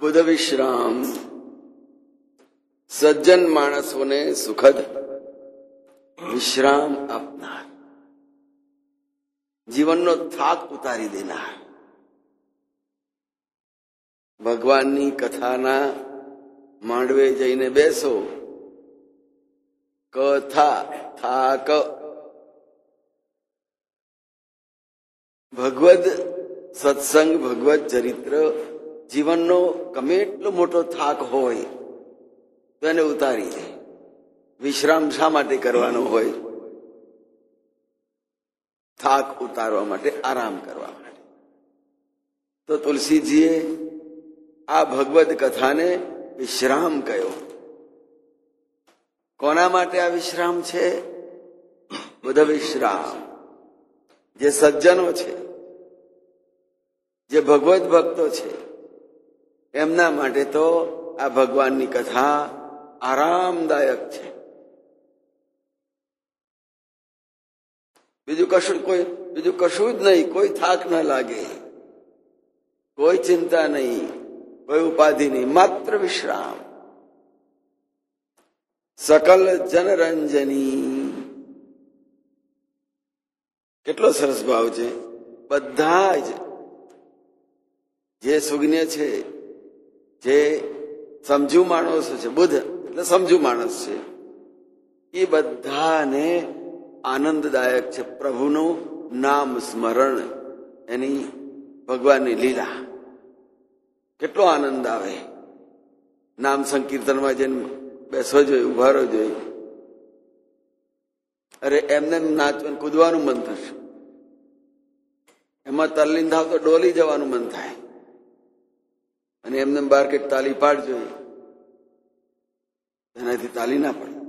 બુધ વિશ્રામ સજ્જન માણસોને સુખદ વિશ્રામ આપનાર, જીવનનો થાક ઉતારી દેનાર, ભગવાનની કથાના માંડવે જઈને બેસો, કથા થાક, ભગવદ સત્સંગ, ભગવદ ચરિત્ર, જીવનનો ગમે એટલો મોટો થાક હોય તો એને ઉતારી દે. વિશ્રામ શા માટે કરવાનો હોય? થાક ઉતારવા માટે, આરામ કરવા માટે. તો તુલસીજીએ આ ભગવદ કથાને વિશ્રામ કહ્યો. કોના માટે આ વિશ્રામ છે? બુધ વિશ્રામ. જે સજ્જનો છે, જે ભગવદ ભક્તો છે, એમના માટે તો આ ભગવાનની કથા આરામદાયક છે. બીજું કશું જ નહીં. કોઈ થાક ન લાગે, કોઈ ચિંતા નહીં, કોઈ ઉપાધિ નહીં, માત્ર વિશ્રામ. સકલ જનરંજની. કેટલો સરસ ભાવ છે. બધા જ જે સુજ્ઞ છે, જે સમજુ માણસો છે, બુધ એટલે સમજુ માણસ છે, એ બધાને આનંદદાયક છે. પ્રભુનું નામ સ્મરણ, એની ભગવાનની લીલા, કેટલો આનંદ આવે. નામ સંકીર્તનમાં જઈને બેસો જોઈએ, ઉભારો જોઈએ. અરે એમને નાચવાનું, કૂદવાનું મન થશે. એમાં તલ્લીન થાવ તો ડોલી જવાનું મન થાય. અને એમને બાર કંઈક તાલી પાડ જોઈએ, એનાથી તાલી ના પડે.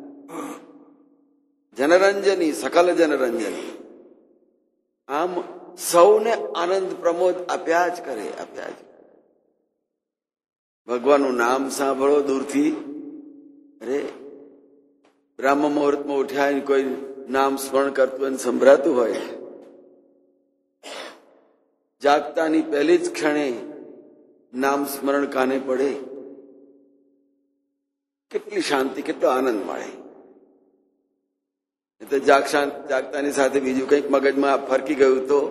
જનરંજની, સકલ જનરંજની. આમ સૌને આનંદ પ્રમોદ આપ્યા જ કરે, આપ્યા જ. ભગવાનનું નામ સાંભળો દૂરથી. અરે બ્રાહ્મ મુહૂર્તમાં ઉઠ્યા, કોઈ નામ સ્મરણ કરતું અને સંભળાતું હોય, જાગતાની પહેલી જ ક્ષણે નામ સ્મરણ કાને પડે, કેટલી શાંતિ, કેટલો આનંદ મળે. એટલે જાગતાની સાથે બીજું કંઈક મગજમાં ફરકી ગયું તો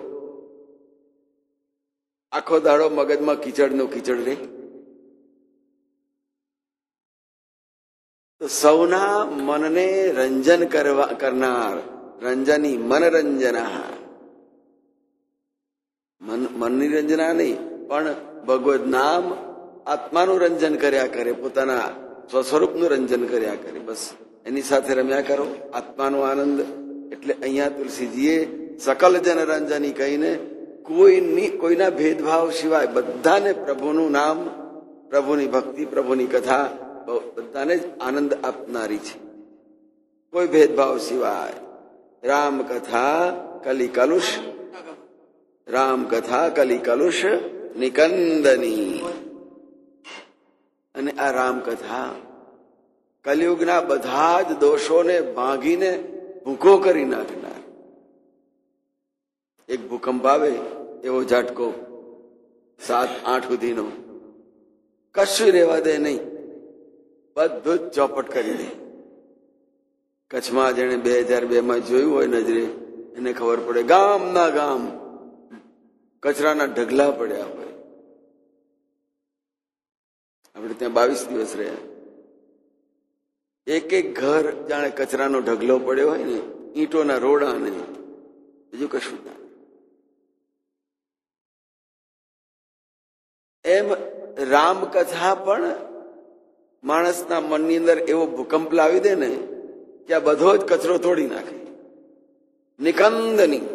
આખો દાડો મગજમાં કીચડનો કીચડ રહે. તો સૌના મનને રંજન કરનાર, રંજની, મનરંજના. મનની રંજના નહીં, પણ ભગવદ નામ આત્માનું રંજન કર્યા કરે, પોતાના સ્વસ્વરૂપનું રંજન કર્યા કરે. બસ એની સાથે રમ્યા કરો, આત્માનો આનંદ. એટલે અહીંયા તુલસીજીએ સકલ જનરંજની કહીને કોઈના ભેદભાવ સિવાય બધાને પ્રભુનું નામ, પ્રભુની ભક્તિ, પ્રભુની કથા બધાને જ આનંદ આપનારી છે, કોઈ ભેદભાવ સિવાય. રામ કથા કલી કલુષ, રામ કથા કલી કલુષ નિકંદની. અને આ રામ કથા કલિયુગના બધા જ દોષોને ભાંગીને ભૂકો કરી નાખનાર. એક ભૂકંપ આવે એવો ઝાટકો 7-8 સુધીનો, કશું રહેવા દે નહીં, બધું જ ચોપટ કરી દે. કચ્છમાં જેને 2002 જોયું હોય નજરે, એને ખબર પડે. ગામના ગામ કચરાના ઢગલા પડ્યા હોય. આપણે ત્યાં 22 દિવસ રહ્યા. એક એક ઘર જાણે કચરાનો ઢગલો પડ્યો હોય ને, ઈંટોના રોડા ને બીજું કશું ના. એમ રામકથા પણ માણસના મનની અંદર એવો ભૂકંપ લાવી દે ને કે આ બધો જ કચરો તોડી નાખે. નિકંદની,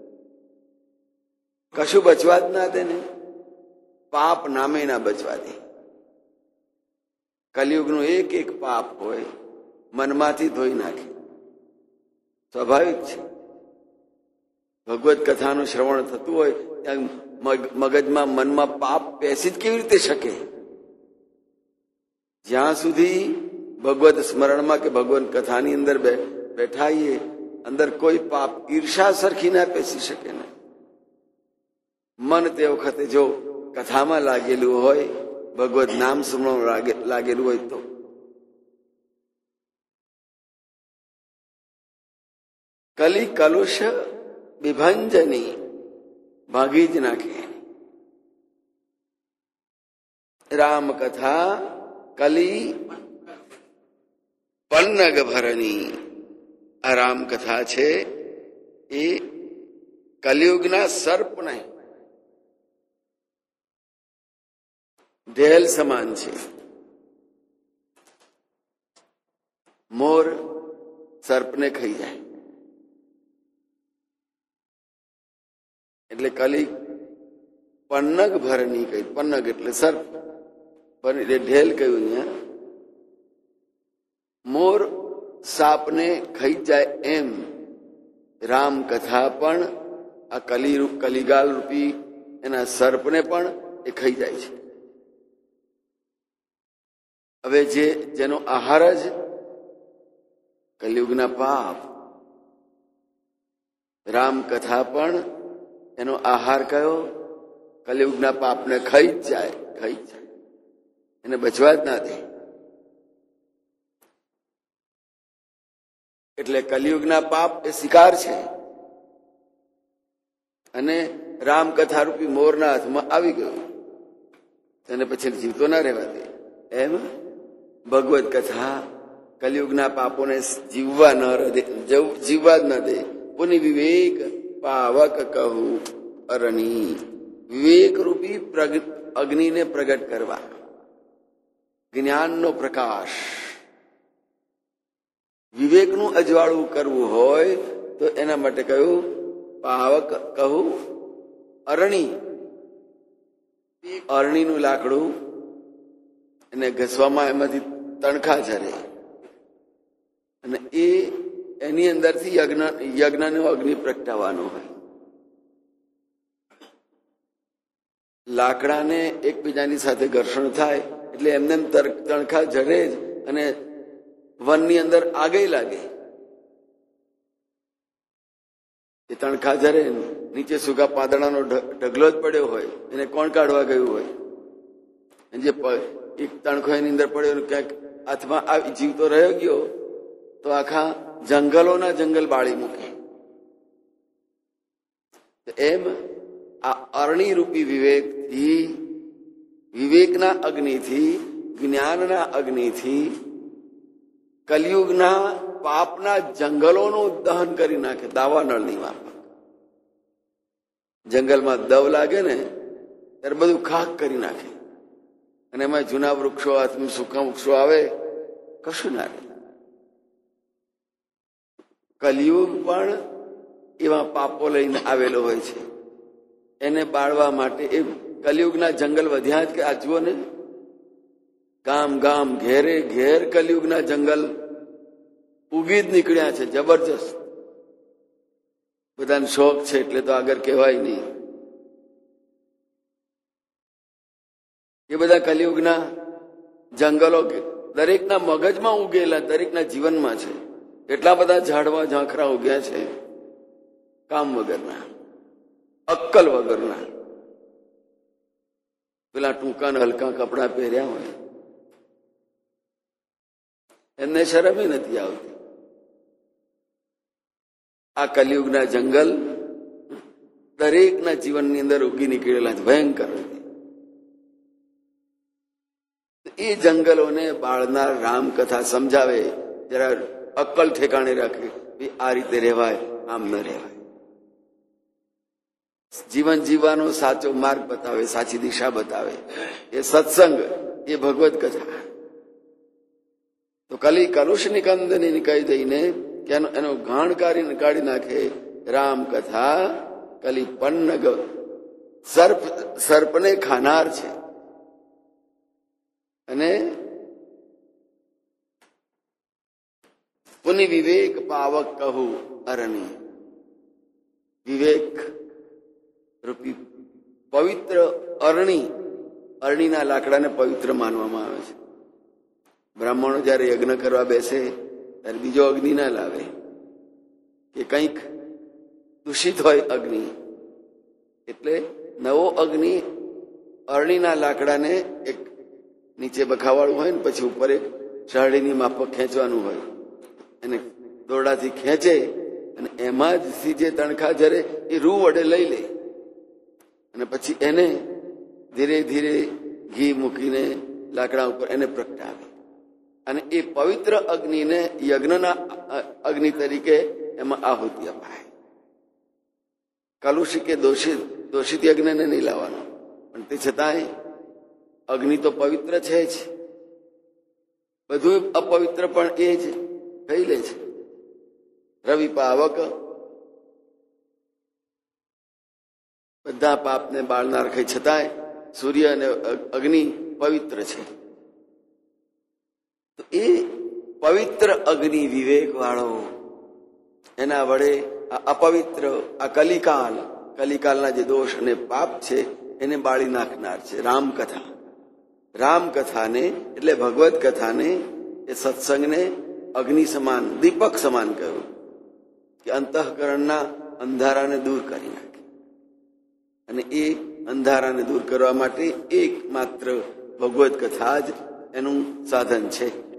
કશું બચવા જ ના દે ને, પાપ નામે ના બચવા દે. કલિયુગનું એક એક પાપ હોય મનમાંથી ધોઈ નાખે. સ્વાભાવિક છે. ભગવદ કથાનું શ્રવણ થતું હોય ત્યાં મગજમાં, મનમાં પાપ બેસી જ કેવી રીતે શકે? જ્યાં સુધી ભગવદ સ્મરણમાં કે ભગવદ કથાની અંદર બેઠાઈએ, અંદર કોઈ પાપ, ઈર્ષા સરખી ના બેસી શકે ને. મન તે વખતે જો કથામાં લાગેલું હોય ભગવત નામ સ્મરણ લાગેલું હોય તો. કલી કલુષ વિભંજની ભાગી જ નાખે. રામ કથા કલી પન્નગ ભરની. આ રામ કથા છે એ કલિયુગના સર્પને ઢેલ સમાન છે. મોર સર્પને ખાઈ જાય એટલે કલી પન્નગ ભરની કહી. પન્નગ એટલે સર્પ, એટલે ઢેલ કહ્યું અહીંયા. મોર સાપને ખાઈ જાય એમ રામ કથા પણ આ કલિગાલ રૂપી એના સર્પને પણ એ ખાઈ જાય છે. હવે જેનો આહાર જ કલિયુગના પાપ, રામ કથા પણ એનો આહાર કયો? કલિયુગના પાપને ખાઈ જ જાય, એને બચવા જ ના દે. એટલે કલિયુગના પાપ એ શિકાર છે અને રામકથા રૂપી મોરના હાથમાં આવી ગયું, તેને પછી જીવતો ના રહેવા દે. એમ ભગવત કથા કલિયુગના પાપોને જીવવા જ ન દે. પુનિ વિવેક પાવક કહું અરણી. વિવેક રૂપી અગ્નિને પ્રગટ કરવા, જ્ઞાનનો પ્રકાશ. વિવેકનું અજવાળું કરવું હોય તો એના માટે કહ્યું પાવક કહું અરણી. અરણીનું લાકડું એને ઘસવામાં એમાંથી તણખા ઝરે અને એની અંદરથી યજ્ઞનો અગ્નિ પ્રગટાવવાનો હોય. લાકડાને એકબીજાની સાથે ઘર્ષણ થાય એટલે એમને તણખા ઝરે જ અને વનની અંદર આગે લાગે. એ તણખા ઝરે, નીચે સૂકા પાંદડાનો ઢગલો જ પડ્યો હોય, એને કોણ કાઢવા ગયું હોય? જે એક તણખો એની અંદર પડ્યો ક્યાંક હાથમાં જીવતો રહ્યો ગયો તો આખા જંગલોના જંગલ બાળી મૂકે. એમ આ અરણી રૂપી વિવેકથી, વિવેકના અગ્નિથી, જ્ઞાનના અગ્નિથી કલિયુગના પાપના જંગલોનું દહન કરી નાખે. દાવાનળની માફક જંગલમાં દવ લાગે ને ત્યારે બધું ખાક કરી નાખે અને એમાં જૂના વૃક્ષો, સૂકા વૃક્ષો આવે, કશું ના રહે. કલિયુગ પણ એવા પાપો લઈને આવેલો હોય છે. એને બાળવા માટે એ કલિયુગના જંગલ વધ્યા જ કે આ જુઓ ને, ગામ ગામ ઘેરે ઘેર કલિયુગના જંગલ ઉગી જ નીકળ્યા છે. જબરજસ્ત. બધાને શોખ છે એટલે તો આગળ કહેવાય નહીં. એ બધા કલિયુગના જંગલો દરેકના મગજમાં ઉગેલા, દરેકના જીવનમાં છે. એટલા બધા ઝાડવા ઝાંખરા ઉગ્યા છે કામ વગરના, અક્કલ વગરના. પેલા ટૂંકા ને હલકા કપડા પહેર્યા હોય એમને શરમ નથી આવતી. આ કલિયુગના જંગલ દરેકના જીવનની અંદર ઉગી નીકળેલા ભયંકર. એ જંગલોને બાળનાર રામકથા સમજાવે, જરા અક્કલ ઠેકાણે રાખે. આ રીતે રહેવાય, આમ ન રહેવાય. જીવન જીવવાનો સાચો માર્ગ બતાવે, સાચી દિશા બતાવે. એ સત્સંગ, એ ભગવત કથા. તો કલી કલુષ નિકંદની નીકળી દઈને એનો ઘાણ કાઢી નાખે. રામ કથા કલી પન્નગ, સર્પને ખાનાર છે. અને પુનિ વિવેક પાવક કહું અરણી. વિવેક રૂપી પવિત્ર અરણી, અરણીના લાકડાને પવિત્ર માનવામાં આવે છે. બ્રાહ્મણો જયારે યજ્ઞ કરવા બેસે ત્યારે બીજો અગ્નિ ના લાવે કે કંઈક દૂષિત હોય અગ્નિ. એટલે નવો અગ્નિ અરણીના લાકડાને એક નીચે બખાવાળું હોય ને પછી ઉપર એક શરડીની માફક ખેંચવાનું હોય, એને દોરડાથી ખેંચે અને એમાં જ જે તણખા જરે એ રૂ વડે લઈ લે અને પછી એને ધીરે ધીરે ઘી મૂકીને લાકડા ઉપર એને પ્રગટાવે અને એ પવિત્ર અગ્નિને યજ્ઞના અગ્નિ તરીકે એમાં આહુતિ અપાય. કલુષિત કે દોષિત યજ્ઞને નહીં લાવવાનો, પણ તે છતાંય અગ્નિ તો પવિત્ર છે જ, બધું અપવિત્ર પણ એ જ કહી લે છે. રવિ પાવક બધા પાપને બાળનાર કઈ છતાંય સૂર્ય અને અગ્નિ પવિત્ર છે. તો એ પવિત્ર અગ્નિ વિવેક વાળો એના વડે આ અપવિત્ર આ કલિકાલના જે દોષ અને પાપ છે એને બાળી નાખનાર છે. રામકથાને એટલે ભગવદ કથાને એ સત્સંગને અગ્નિ સમાન દીપક સમાન કહ્યું કે અંતઃકરણના અંધારાને દૂર કરી નાખે અને એ અંધારાને દૂર કરવા માટે એકમાત્ર ભગવદ કથા જ એનું સાધન છે.